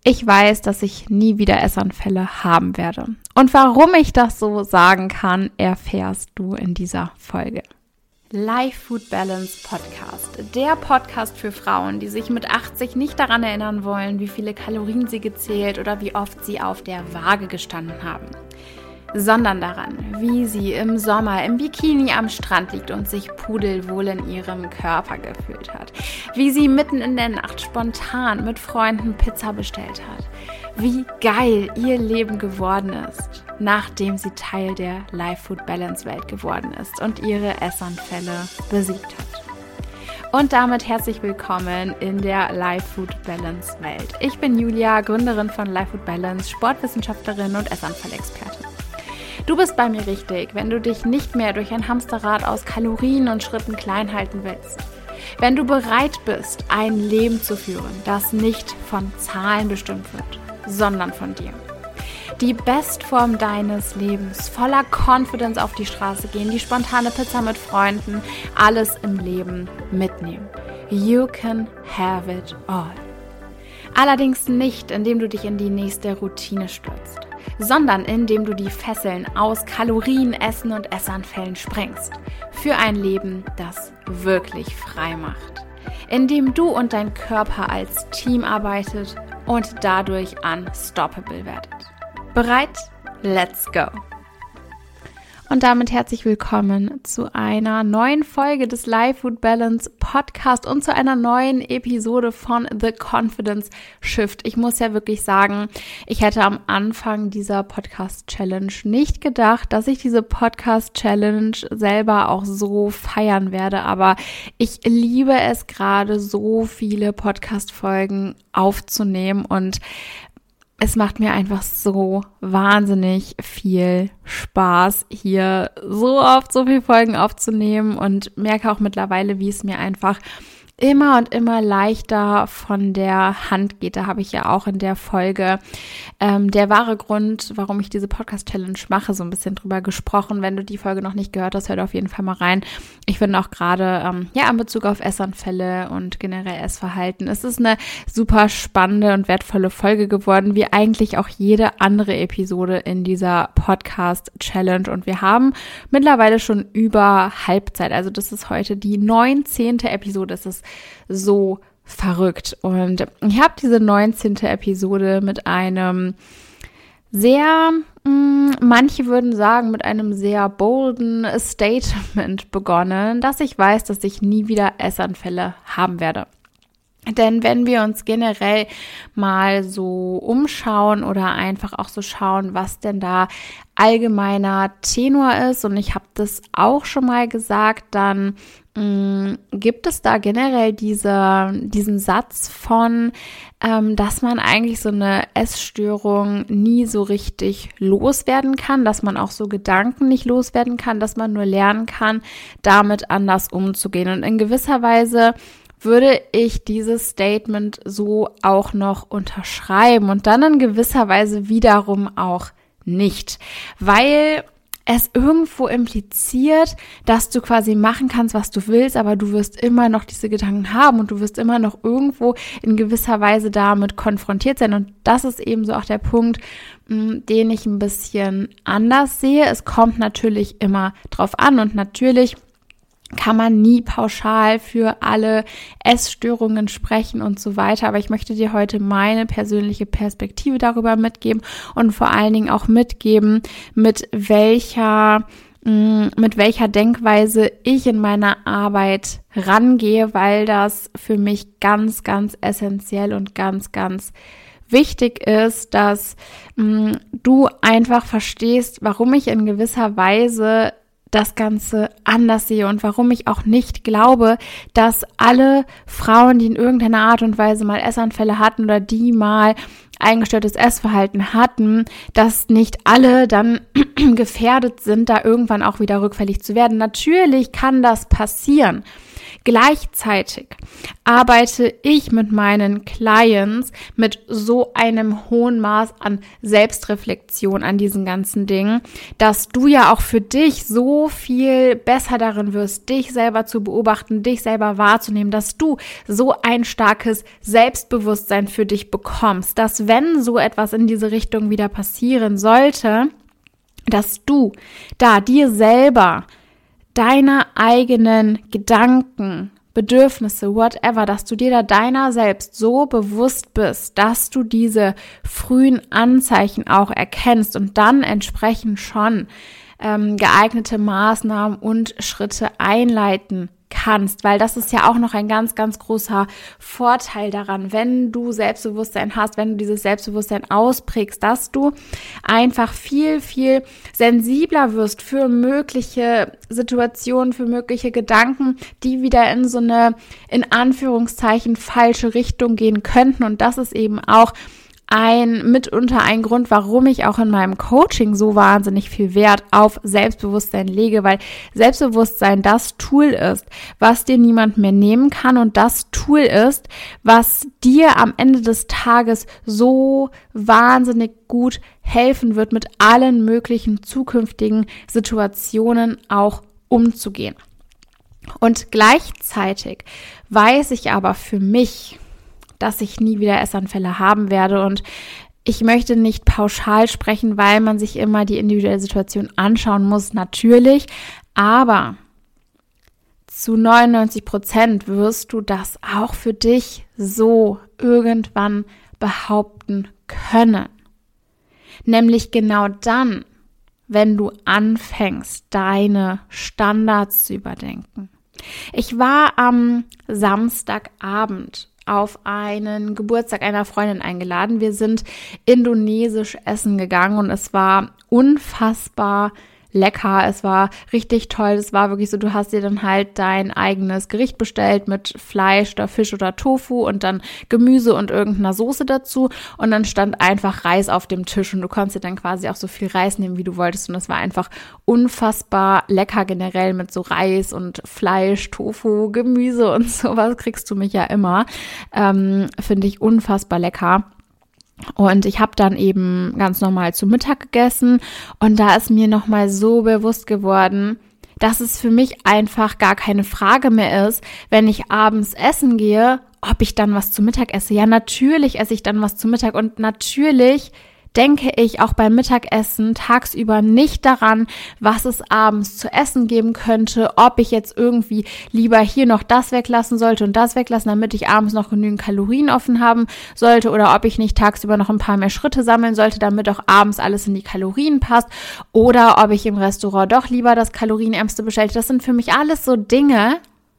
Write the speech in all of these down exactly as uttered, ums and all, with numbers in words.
Ich weiß, dass ich nie wieder Essanfälle haben werde. Und warum ich das so sagen kann, erfährst du in dieser Folge. Life Food Balance Podcast. Der Podcast für Frauen, die sich mit achtzig nicht daran erinnern wollen, wie viele Kalorien sie gezählt oder wie oft sie auf der Waage gestanden haben, sondern daran, wie sie im Sommer im Bikini am Strand liegt und sich pudelwohl in ihrem Körper gefühlt hat, wie sie mitten in der Nacht spontan mit Freunden Pizza bestellt hat, wie geil ihr Leben geworden ist, nachdem sie Teil der Life Food Balance Welt geworden ist und ihre Essanfälle besiegt hat. Und damit herzlich willkommen in der Life Food Balance Welt. Ich bin Julia, Gründerin von Life Food Balance, Sportwissenschaftlerin und Essanfallexpertin. Du bist bei mir richtig, wenn du dich nicht mehr durch ein Hamsterrad aus Kalorien und Schritten klein halten willst. Wenn du bereit bist, ein Leben zu führen, das nicht von Zahlen bestimmt wird, sondern von dir. Die Bestform deines Lebens, voller Confidence auf die Straße gehen, die spontane Pizza mit Freunden, alles im Leben mitnehmen. You can have it all. Allerdings nicht, indem du dich in die nächste Routine stürzt, sondern indem du die Fesseln aus Kalorien, Essen und Essanfällen sprengst. Für ein Leben, das wirklich frei macht. Indem du und dein Körper als Team arbeitet und dadurch unstoppable werdet. Bereit? Let's go! Und damit herzlich willkommen zu einer neuen Folge des Life Food Balance Podcast und zu einer neuen Episode von The Confidence Shift. Ich muss ja wirklich sagen, ich hätte am Anfang dieser Podcast-Challenge nicht gedacht, dass ich diese Podcast-Challenge selber auch so feiern werde, aber ich liebe es gerade, so viele Podcast-Folgen aufzunehmen und es macht mir einfach so wahnsinnig viel Spaß, hier so oft so viele Folgen aufzunehmen und merke auch mittlerweile, wie es mir einfach immer und immer leichter von der Hand geht. Da habe ich ja auch in der Folge ähm, der wahre Grund, warum ich diese Podcast-Challenge mache, so ein bisschen drüber gesprochen. Wenn du die Folge noch nicht gehört hast, hör auf jeden Fall mal rein. Ich finde auch gerade, ähm, ja, in Bezug auf Essanfälle und generell Essverhalten, es ist eine super spannende und wertvolle Folge geworden, wie eigentlich auch jede andere Episode in dieser Podcast-Challenge. Und wir haben mittlerweile schon über Halbzeit. Also das ist heute die neunzehnte Episode. Es ist so verrückt. Und ich habe diese neunzehnte Episode mit einem sehr, mh, manche würden sagen, mit einem sehr bolden Statement begonnen, dass ich weiß, dass ich nie wieder Essanfälle haben werde. Denn wenn wir uns generell mal so umschauen oder einfach auch so schauen, was denn da allgemeiner Tenor ist, und ich habe das auch schon mal gesagt, dann mh, gibt es da generell diese, diesen Satz von, ähm, dass man eigentlich so eine Essstörung nie so richtig loswerden kann, dass man auch so Gedanken nicht loswerden kann, dass man nur lernen kann, damit anders umzugehen. Und in gewisser Weise würde ich dieses Statement so auch noch unterschreiben und dann in gewisser Weise wiederum auch nicht, weil es irgendwo impliziert, dass du quasi machen kannst, was du willst, aber du wirst immer noch diese Gedanken haben und du wirst immer noch irgendwo in gewisser Weise damit konfrontiert sein. Und das ist eben so auch der Punkt, den ich ein bisschen anders sehe. Es kommt natürlich immer drauf an und natürlich kann man nie pauschal für alle Essstörungen sprechen und so weiter. Aber ich möchte dir heute meine persönliche Perspektive darüber mitgeben und vor allen Dingen auch mitgeben, mit welcher, mit welcher Denkweise ich in meiner Arbeit rangehe, weil das für mich ganz, ganz essentiell und ganz, ganz wichtig ist, dass mh, du einfach verstehst, warum ich in gewisser Weise das Ganze anders sehe und warum ich auch nicht glaube, dass alle Frauen, die in irgendeiner Art und Weise mal Essanfälle hatten oder die mal eingestörtes Essverhalten hatten, dass nicht alle dann gefährdet sind, da irgendwann auch wieder rückfällig zu werden. Natürlich kann das passieren. Gleichzeitig arbeite ich mit meinen Clients mit so einem hohen Maß an Selbstreflexion an diesen ganzen Dingen, dass du ja auch für dich so viel besser darin wirst, dich selber zu beobachten, dich selber wahrzunehmen, dass du so ein starkes Selbstbewusstsein für dich bekommst, dass wenn so etwas in diese Richtung wieder passieren sollte, dass du da dir selber deiner eigenen Gedanken, Bedürfnisse, whatever, dass du dir da deiner selbst so bewusst bist, dass du diese frühen Anzeichen auch erkennst und dann entsprechend schon ähm, geeignete Maßnahmen und Schritte einleiten kannst, weil das ist ja auch noch ein ganz, ganz großer Vorteil daran, wenn du Selbstbewusstsein hast, wenn du dieses Selbstbewusstsein ausprägst, dass du einfach viel, viel sensibler wirst für mögliche Situationen, für mögliche Gedanken, die wieder in so eine, in Anführungszeichen, falsche Richtung gehen könnten. Und das ist eben auch ein mitunter ein Grund, warum ich auch in meinem Coaching so wahnsinnig viel Wert auf Selbstbewusstsein lege, weil Selbstbewusstsein das Tool ist, was dir niemand mehr nehmen kann und das Tool ist, was dir am Ende des Tages so wahnsinnig gut helfen wird, mit allen möglichen zukünftigen Situationen auch umzugehen. Und gleichzeitig weiß ich aber für mich, dass ich nie wieder Essanfälle haben werde und ich möchte nicht pauschal sprechen, weil man sich immer die individuelle Situation anschauen muss, natürlich, aber zu neunundneunzig Prozent wirst du das auch für dich so irgendwann behaupten können. Nämlich genau dann, wenn du anfängst, deine Standards zu überdenken. Ich war am Samstagabend auf einen Geburtstag einer Freundin eingeladen. Wir sind indonesisch essen gegangen und es war unfassbar lecker. Es war richtig toll. Es war wirklich so, du hast dir dann halt dein eigenes Gericht bestellt mit Fleisch oder Fisch oder Tofu und dann Gemüse und irgendeiner Soße dazu und dann stand einfach Reis auf dem Tisch und du konntest dir dann quasi auch so viel Reis nehmen, wie du wolltest und es war einfach unfassbar lecker generell mit so Reis und Fleisch, Tofu, Gemüse und sowas kriegst du mich ja immer. Ähm, finde ich unfassbar lecker. Und ich habe dann eben ganz normal zu Mittag gegessen und da ist mir nochmal so bewusst geworden, dass es für mich einfach gar keine Frage mehr ist, wenn ich abends essen gehe, ob ich dann was zu Mittag esse. Ja, natürlich esse ich dann was zu Mittag und natürlich denke ich auch beim Mittagessen tagsüber nicht daran, was es abends zu essen geben könnte, ob ich jetzt irgendwie lieber hier noch das weglassen sollte und das weglassen, damit ich abends noch genügend Kalorien offen haben sollte oder ob ich nicht tagsüber noch ein paar mehr Schritte sammeln sollte, damit auch abends alles in die Kalorien passt oder ob ich im Restaurant doch lieber das Kalorienärmste bestelle. Das sind für mich alles so Dinge,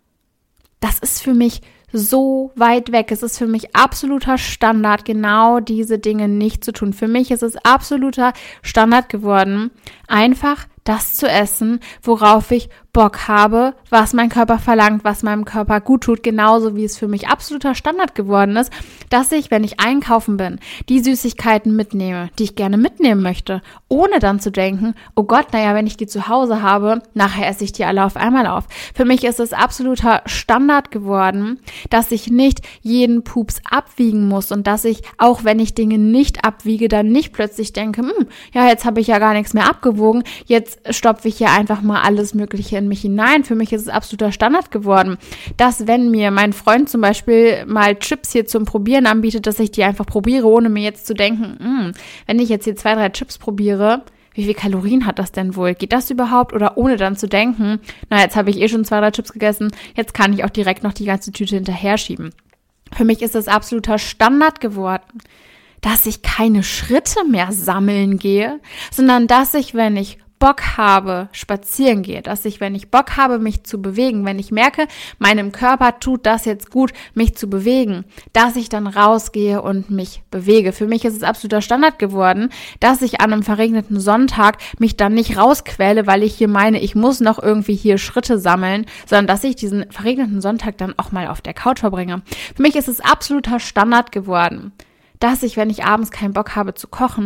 das ist für mich so weit weg. Es ist für mich absoluter Standard, genau diese Dinge nicht zu tun. Für mich ist es absoluter Standard geworden, einfach das zu essen, worauf ich Bock habe, was mein Körper verlangt, was meinem Körper gut tut, genauso wie es für mich absoluter Standard geworden ist, dass ich, wenn ich einkaufen bin, die Süßigkeiten mitnehme, die ich gerne mitnehmen möchte, ohne dann zu denken, oh Gott, naja, wenn ich die zu Hause habe, nachher esse ich die alle auf einmal auf. Für mich ist es absoluter Standard geworden, dass ich nicht jeden Pups abwiegen muss und dass ich, auch wenn ich Dinge nicht abwiege, dann nicht plötzlich denke, hm, ja, jetzt habe ich ja gar nichts mehr abgewogen, jetzt stopfe ich hier einfach mal alles Mögliche in mich hinein. Für mich ist es absoluter Standard geworden, dass wenn mir mein Freund zum Beispiel mal Chips hier zum Probieren anbietet, dass ich die einfach probiere, ohne mir jetzt zu denken, hm, wenn ich jetzt hier zwei, drei Chips probiere, wie viel Kalorien hat das denn wohl? Geht das überhaupt? Oder ohne dann zu denken, na, jetzt habe ich eh schon zwei, drei Chips gegessen, jetzt kann ich auch direkt noch die ganze Tüte hinterher schieben. Für mich ist es absoluter Standard geworden, dass ich keine Schritte mehr sammeln gehe, sondern dass ich, wenn ich Bock habe, spazieren gehe, dass ich, wenn ich Bock habe, mich zu bewegen, wenn ich merke, meinem Körper tut das jetzt gut, mich zu bewegen, dass ich dann rausgehe und mich bewege. Für mich ist es absoluter Standard geworden, dass ich an einem verregneten Sonntag mich dann nicht rausquäle, weil ich hier meine, ich muss noch irgendwie hier Schritte sammeln, sondern dass ich diesen verregneten Sonntag dann auch mal auf der Couch verbringe. Für mich ist es absoluter Standard geworden, dass ich, wenn ich abends keinen Bock habe zu kochen,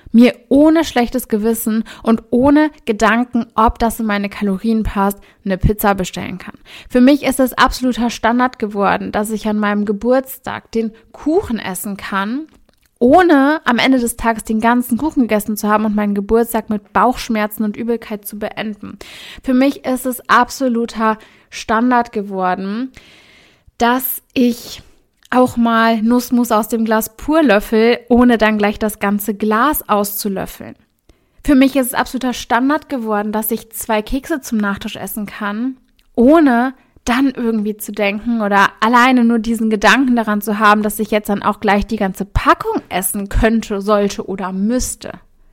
mir ohne schlechtes Gewissen und ohne Gedanken, ob das in meine Kalorien passt, eine Pizza bestellen kann. Für mich ist es absoluter Standard geworden, dass ich an meinem Geburtstag den Kuchen essen kann, ohne am Ende des Tages den ganzen Kuchen gegessen zu haben und meinen Geburtstag mit Bauchschmerzen und Übelkeit zu beenden. Für mich ist es absoluter Standard geworden, dass ich auch mal Nussmus aus dem Glas pur löffel, ohne dann gleich das ganze Glas auszulöffeln. Für mich ist es absoluter Standard geworden, dass ich zwei Kekse zum Nachtisch essen kann, ohne dann irgendwie zu denken oder alleine nur diesen Gedanken daran zu haben, dass ich jetzt dann auch gleich die ganze Packung essen könnte, sollte oder müsste.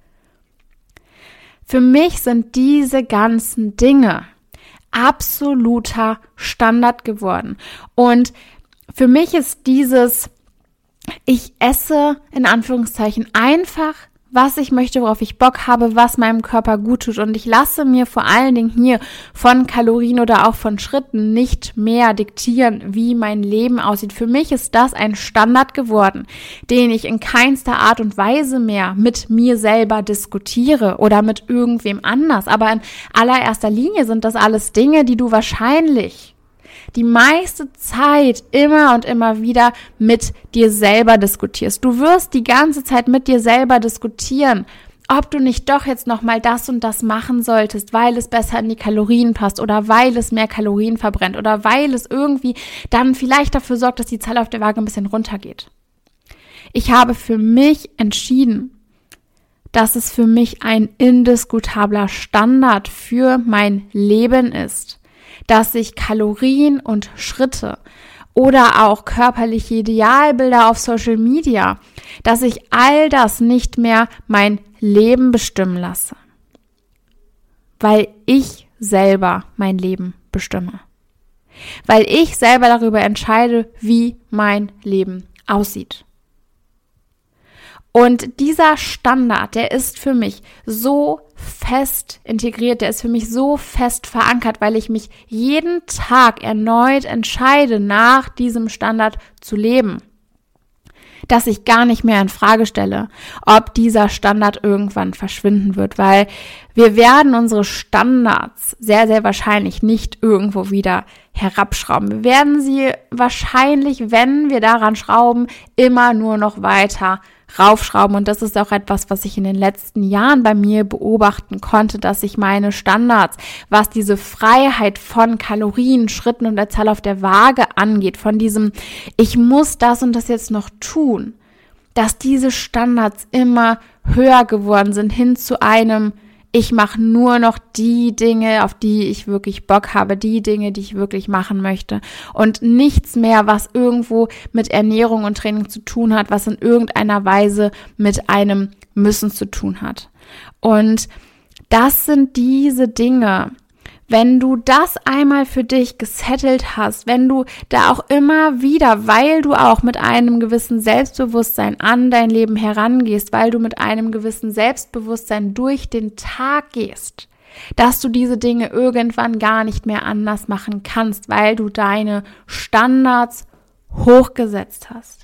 Für mich sind diese ganzen Dinge absoluter Standard geworden. Und für mich ist dieses, ich esse in Anführungszeichen einfach, was ich möchte, worauf ich Bock habe, was meinem Körper gut tut. Und ich lasse mir vor allen Dingen hier von Kalorien oder auch von Schritten nicht mehr diktieren, wie mein Leben aussieht. Für mich ist das ein Standard geworden, den ich in keinster Art und Weise mehr mit mir selber diskutiere oder mit irgendwem anders. Aber in allererster Linie sind das alles Dinge, die du wahrscheinlich die meiste Zeit immer und immer wieder mit dir selber diskutierst. Du wirst die ganze Zeit mit dir selber diskutieren, ob du nicht doch jetzt nochmal das und das machen solltest, weil es besser in die Kalorien passt oder weil es mehr Kalorien verbrennt oder weil es irgendwie dann vielleicht dafür sorgt, dass die Zahl auf der Waage ein bisschen runtergeht. Ich habe für mich entschieden, dass es für mich ein indiskutabler Standard für mein Leben ist, dass ich Kalorien und Schritte oder auch körperliche Idealbilder auf Social Media, dass ich all das nicht mehr mein Leben bestimmen lasse, weil ich selber mein Leben bestimme, weil ich selber darüber entscheide, wie mein Leben aussieht. Und dieser Standard, der ist für mich so fest integriert, der ist für mich so fest verankert, weil ich mich jeden Tag erneut entscheide, nach diesem Standard zu leben, dass ich gar nicht mehr in Frage stelle, ob dieser Standard irgendwann verschwinden wird, weil wir werden unsere Standards sehr, sehr wahrscheinlich nicht irgendwo wieder herabschrauben. Wir werden sie wahrscheinlich, wenn wir daran schrauben, immer nur noch weiter raufschrauben. Und das ist auch etwas, was ich in den letzten Jahren bei mir beobachten konnte, dass ich meine Standards, was diese Freiheit von Kalorien, Schritten und der Zahl auf der Waage angeht, von diesem, ich muss das und das jetzt noch tun, dass diese Standards immer höher geworden sind, hin zu einem, ich mache nur noch die Dinge, auf die ich wirklich Bock habe, die Dinge, die ich wirklich machen möchte und nichts mehr, was irgendwo mit Ernährung und Training zu tun hat, was in irgendeiner Weise mit einem Müssen zu tun hat. Und das sind diese Dinge, wenn du das einmal für dich gesettelt hast, wenn du da auch immer wieder, weil du auch mit einem gewissen Selbstbewusstsein an dein Leben herangehst, weil du mit einem gewissen Selbstbewusstsein durch den Tag gehst, dass du diese Dinge irgendwann gar nicht mehr anders machen kannst, weil du deine Standards hochgesetzt hast.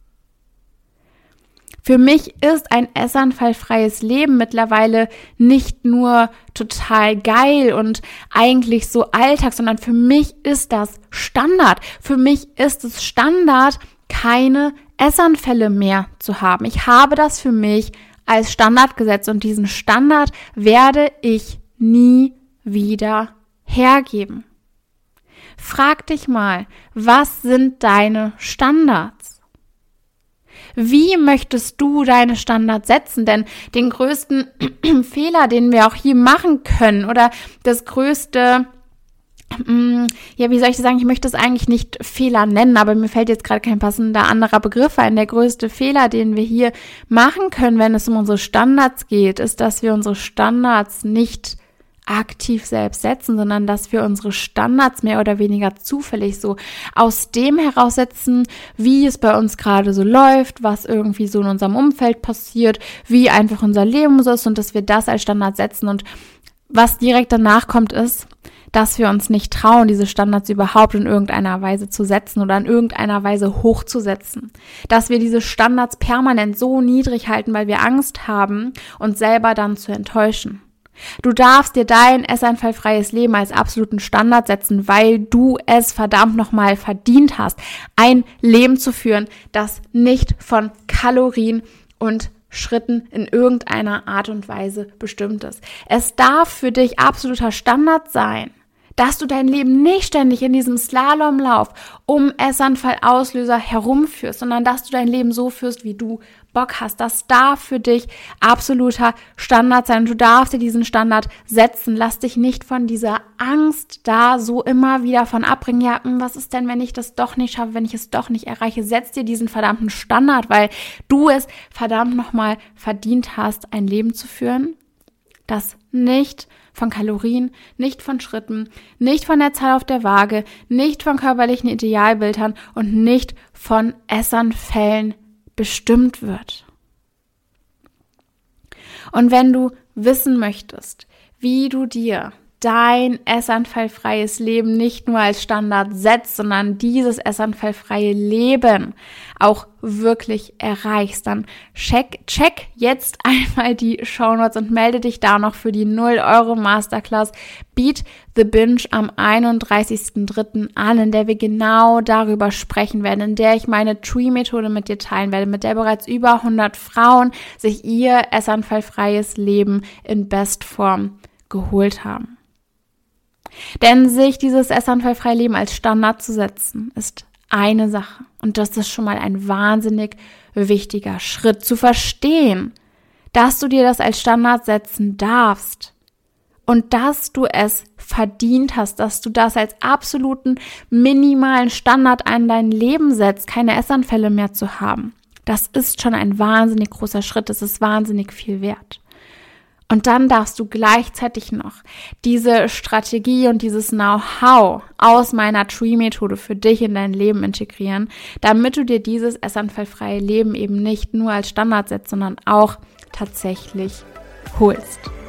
Für mich ist ein essanfallfreies Leben mittlerweile nicht nur total geil und eigentlich so Alltag, sondern für mich ist das Standard. Für mich ist es Standard, keine Essanfälle mehr zu haben. Ich habe das für mich als Standard gesetzt und diesen Standard werde ich nie wieder hergeben. Frag dich mal, was sind deine Standards? Wie möchtest du deine Standards setzen? Denn den größten Fehler, den wir auch hier machen können oder das größte, ja, wie soll ich das sagen? Ich möchte es eigentlich nicht Fehler nennen, aber mir fällt jetzt gerade kein passender anderer Begriff ein. Der größte Fehler, den wir hier machen können, wenn es um unsere Standards geht, ist, dass wir unsere Standards nicht aktiv selbst setzen, sondern dass wir unsere Standards mehr oder weniger zufällig so aus dem heraussetzen, wie es bei uns gerade so läuft, was irgendwie so in unserem Umfeld passiert, wie einfach unser Leben so ist und dass wir das als Standard setzen und was direkt danach kommt, ist, dass wir uns nicht trauen, diese Standards überhaupt in irgendeiner Weise zu setzen oder in irgendeiner Weise hochzusetzen. Dass wir diese Standards permanent so niedrig halten, weil wir Angst haben, uns selber dann zu enttäuschen. Du darfst dir dein essanfallfreies Leben als absoluten Standard setzen, weil du es verdammt nochmal verdient hast, ein Leben zu führen, das nicht von Kalorien und Schritten in irgendeiner Art und Weise bestimmt ist. Es darf für dich absoluter Standard sein, dass du dein Leben nicht ständig in diesem Slalomlauf um Essanfallauslöser herumführst, sondern dass du dein Leben so führst, wie du Bock hast. Das darf für dich absoluter Standard sein. Du darfst dir diesen Standard setzen. Lass dich nicht von dieser Angst da so immer wieder von abbringen. Ja, was ist denn, wenn ich das doch nicht schaffe, wenn ich es doch nicht erreiche? Setz dir diesen verdammten Standard, weil du es verdammt nochmal verdient hast, ein Leben zu führen, das nicht von Kalorien, nicht von Schritten, nicht von der Zahl auf der Waage, nicht von körperlichen Idealbildern und nicht von Essanfällen bestimmt wird. Und wenn du wissen möchtest, wie du dir dein essanfallfreies Leben nicht nur als Standard setzt, sondern dieses essanfallfreie Leben auch wirklich erreichst, dann check, check jetzt einmal die Shownotes und melde dich da noch für die null Euro Masterclass Beat the Binge am einunddreißigsten dritten an, in der wir genau darüber sprechen werden, in der ich meine Tree-Methode mit dir teilen werde, mit der bereits über hundert Frauen sich ihr essanfallfreies Leben in Bestform geholt haben. Denn sich dieses essanfallfreie Leben als Standard zu setzen, ist eine Sache. Und das ist schon mal ein wahnsinnig wichtiger Schritt, zu verstehen, dass du dir das als Standard setzen darfst und dass du es verdient hast, dass du das als absoluten minimalen Standard an dein Leben setzt, keine Essanfälle mehr zu haben. Das ist schon ein wahnsinnig großer Schritt, das ist wahnsinnig viel wert. Und dann darfst du gleichzeitig noch diese Strategie und dieses Know-how aus meiner Tree-Methode für dich in dein Leben integrieren, damit du dir dieses essanfallfreie Leben eben nicht nur als Standard setzt, sondern auch tatsächlich holst.